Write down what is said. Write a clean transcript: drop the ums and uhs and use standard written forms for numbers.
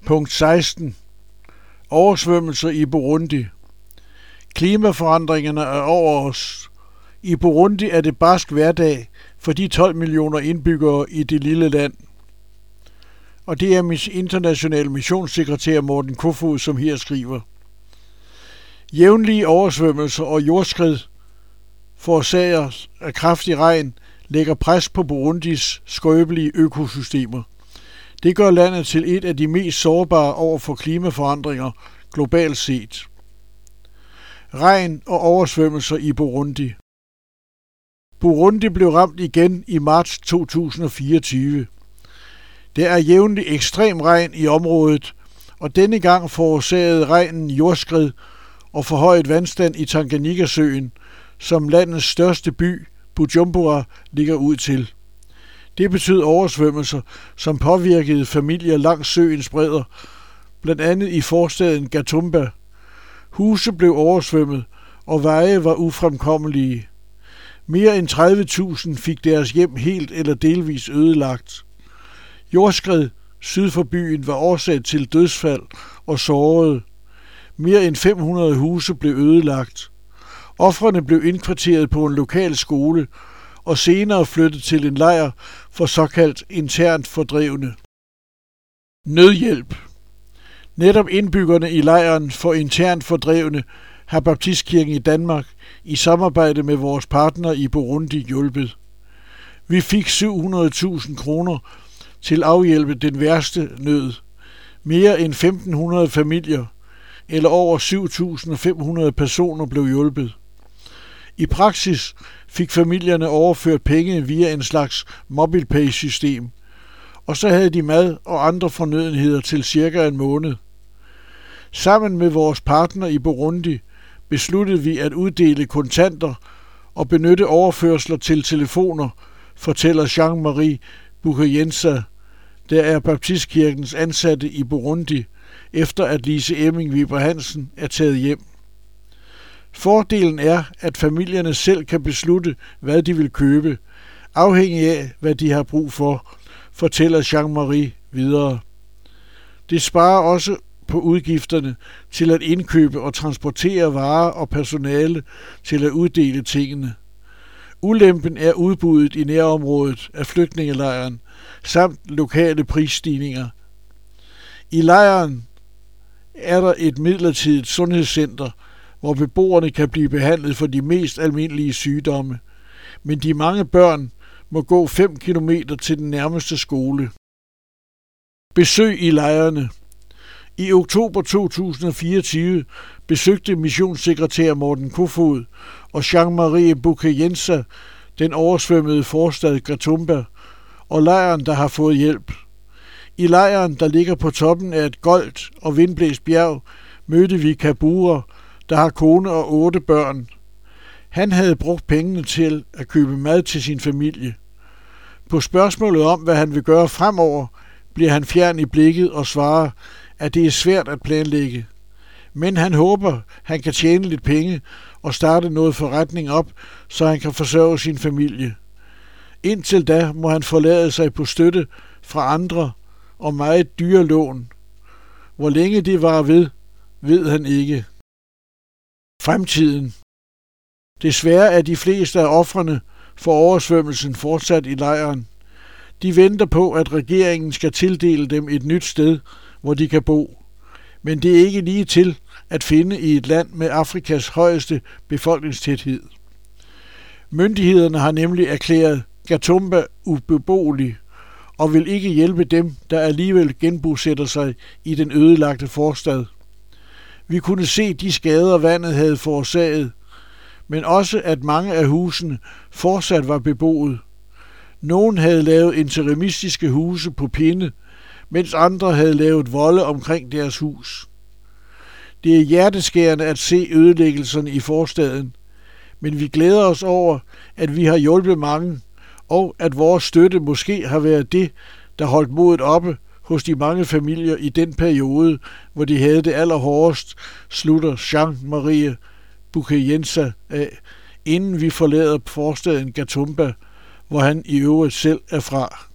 Punkt 16. Oversvømmelser i Burundi. Klimaforandringerne er over os. I Burundi er det barsk hverdag for de 12 millioner indbyggere i det lille land. Og det er international missionssekretær Morten Kofoed, som her skriver. Jævnlige oversvømmelser og jordskred forårsaget af kraftig regn lægger pres på Burundis skrøbelige økosystemer. Det gør landet til et af de mest sårbare over for klimaforandringer globalt set. Regn og oversvømmelser i Burundi. Burundi blev ramt igen i marts 2024. Der er jævnlig ekstrem regn i området, og denne gang forårsagede regnen jordskred og forhøjet vandstand i Tanganyika-søen, som landets største by, Bujumbura, ligger ud til. Det betød oversvømmelser, som påvirkede familier langs søens bredder, blandt andet i forstaden Gatumba. Huse blev oversvømmet, og veje var ufremkommelige. Mere end 30.000 fik deres hjem helt eller delvis ødelagt. Jordskred syd for byen var årsag til dødsfald og sårede. Mere end 500 huse blev ødelagt. Ofrene blev indkvarteret på en lokal skole og senere flyttet til en lejr for såkaldt internt fordrevne. Nødhjælp. Netop indbyggerne i lejren for internt fordrevne har Baptistkirken i Danmark i samarbejde med vores partnere i Burundi hjulpet. Vi fik 700.000 kroner til at afhjælpe den værste nød. Mere end 1.500 familier, eller over 7.500 personer blev hjulpet. I praksis fik familierne overført penge via en slags MobilePay-system, og så havde de mad og andre fornødenheder til cirka en måned. Sammen med vores partner i Burundi besluttede vi at uddele kontanter og benytte overførsler til telefoner, fortæller Jean-Marie Bukayensa, der er Baptistkirkens ansatte i Burundi, efter at Lise Emming Weber Hansen er taget hjem. Fordelen er, at familierne selv kan beslutte, hvad de vil købe, afhængig af, hvad de har brug for, fortæller Jean-Marie videre. Det sparer også på udgifterne til at indkøbe og transportere varer og personale til at uddele tingene. Ulempen er udbuddet i nærområdet af flygtningelejren samt lokale prisstigninger. I lejren er der et midlertidigt sundhedscenter, hvor beboerne kan blive behandlet for de mest almindelige sygdomme, men de mange børn må gå 5 kilometer til den nærmeste skole. Besøg i lejrene. I oktober 2024 besøgte missionssekretær Morten Kofoed og Jean-Marie Bukayensa den oversvømmede forstad Gatumba og lejren, der har fået hjælp. I lejren, der ligger på toppen af et goldt og vindblæst bjerg, mødte vi Kabura, der har kone og 8 børn. Han havde brugt pengene til at købe mad til sin familie. På spørgsmålet om, hvad han vil gøre fremover, bliver han fjern i blikket og svarer, at det er svært at planlægge. Men han håber, han kan tjene lidt penge og starte noget forretning op, så han kan forsørge sin familie. Indtil da må han forlade sig på støtte fra andre og meget dyre lån. Hvor længe det varer ved han ikke. Fremtiden. Desværre er de fleste af ofrene for oversvømmelsen fortsat i lejren. De venter på, at regeringen skal tildele dem et nyt sted, hvor de kan bo. Men det er ikke lige til at finde i et land med Afrikas højeste befolkningstæthed. Myndighederne har nemlig erklæret Gatumba ubeboelig og vil ikke hjælpe dem, der alligevel genbosætter sig i den ødelagte forstad. Vi kunne se de skader, vandet havde forårsaget, men også at mange af husene fortsat var beboet. Nogen havde lavet interimistiske huse på pinde, mens andre havde lavet volde omkring deres hus. Det er hjerteskærende at se ødelæggelserne i forstaden, men vi glæder os over, at vi har hjulpet mange, og at vores støtte måske har været det, der holdt modet oppe hos de mange familier i den periode, hvor de havde det allerhårdest, slutter Jean-Marie Bukayensa af, inden vi forlader forstaden Gatumba, hvor han i øvrigt selv er fra.